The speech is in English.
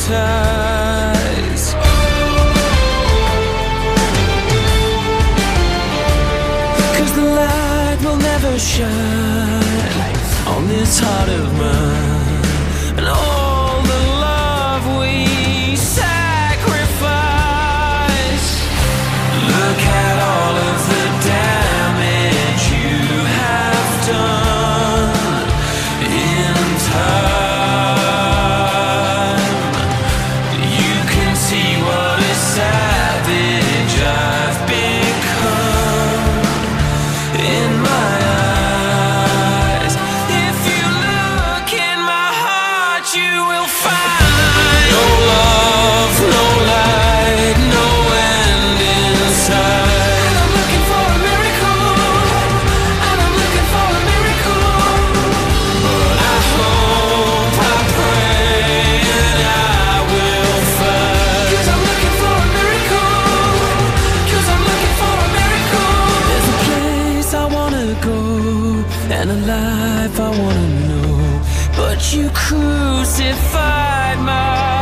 hypnotize. 'Cause the light will never shine on this heart of mine, and all the love we sacrifice. Look at all of the damage you have done in time. You can see what a savage I've become in my eyes. If you look in my heart, you will find no love, no light, no end inside. And I'm looking for a miracle, and I'm looking for a miracle. But I hope, I pray, and I will find. 'Cause I'm looking for a miracle, 'cause I'm looking for a miracle. There's a place I wanna go, and a life I wanna know, but you crucified my